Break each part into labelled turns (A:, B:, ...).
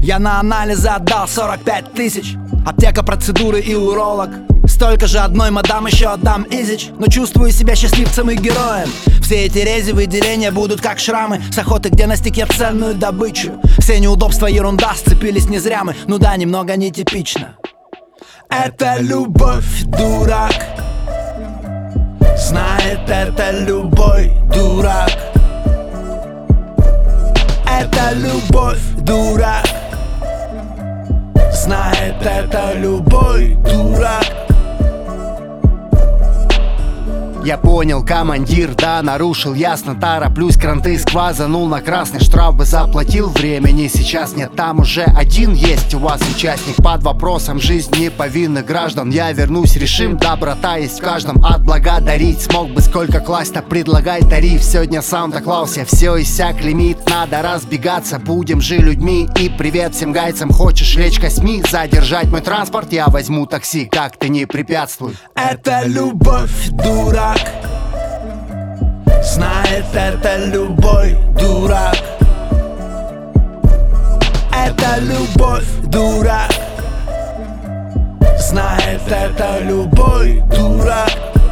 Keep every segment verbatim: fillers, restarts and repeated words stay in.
A: Я на анализы отдал сорок пять тысяч. Аптека, процедуры и уролог. Столько же одной мадам еще отдам изич. Но чувствую себя счастливцем и героем. Все эти рези выделения будут как шрамы с охоты, где настиг я ценную добычу. Все неудобства ерунда, сцепились не зря мы. Ну да, немного нетипично. Это любовь, дурак. Знает это любой дурак. Это любовь, дурак. Знает это любой дурак.
B: Я понял, командир, да, нарушил, ясно, тороплюсь, кранты сквозанул на красный, штраф бы заплатил, времени сейчас нет, там уже один есть у вас участник под вопросом жизни повинных граждан. Я вернусь, решим, доброта есть в каждом, отблагодарить смог бы сколько класть-то, предлагай тариф, сегодня Санта-Клаус, все иссяк лимит, надо разбегаться, будем же людьми, и привет всем гайцам, хочешь лечь косьми, задержать мой транспорт, я возьму такси, как ты не препятствуй.
A: Это любовь, дурак. Знает это любой дурак. Это любовь, дурак. Знает это любой дурак.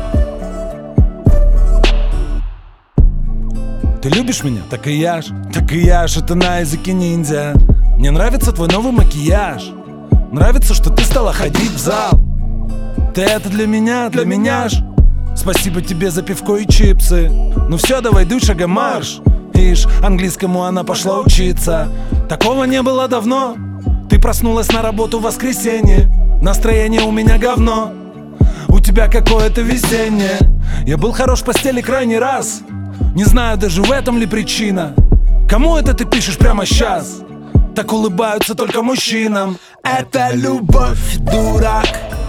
C: Ты любишь меня? Так и я ж, так и я ж, это на языке ниндзя. Мне нравится твой новый макияж. Нравится, что ты стала ходить в зал. Ты это для меня, для меня ж. Спасибо тебе за пивко и чипсы. Ну все, давай дуй, шагом марш. Ишь, английскому она пошла учиться. Такого не было давно. Ты проснулась на работу в воскресенье. Настроение у меня говно. У тебя какое-то весеннее. Я был хорош в постели крайний раз. Не знаю даже в этом ли причина. Кому это ты пишешь прямо сейчас? Так улыбаются только мужчинам.
A: Это любовь, дурак.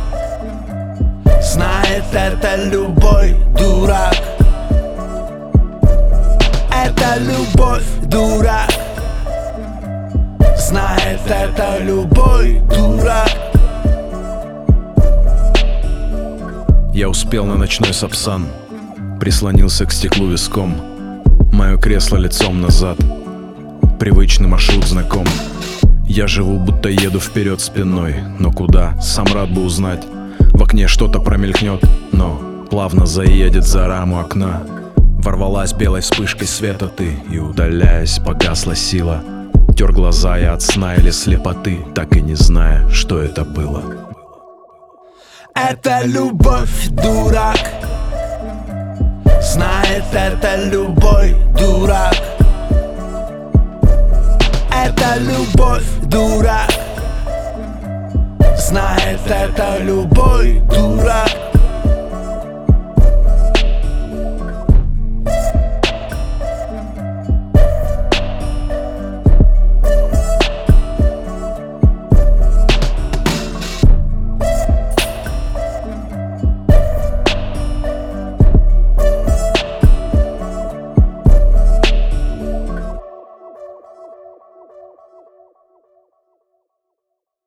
A: Знает это любой дурак. Это любовь, дурак. Знает это любой дурак.
D: Я успел на ночной сапсан, прислонился к стеклу виском. Мое кресло лицом назад, привычный маршрут знаком. Я живу, будто еду вперед спиной, но куда, сам рад бы узнать. В окне что-то промелькнет, но плавно заедет за раму окна. Ворвалась белой вспышкой света ты, и, удаляясь, погасла сила. Тер глаза я от сна или слепоты, так и не зная, что это было.
A: Это любовь, дурак. Знает это любой дурак. Это любовь, дурак. Знает это любой дурак.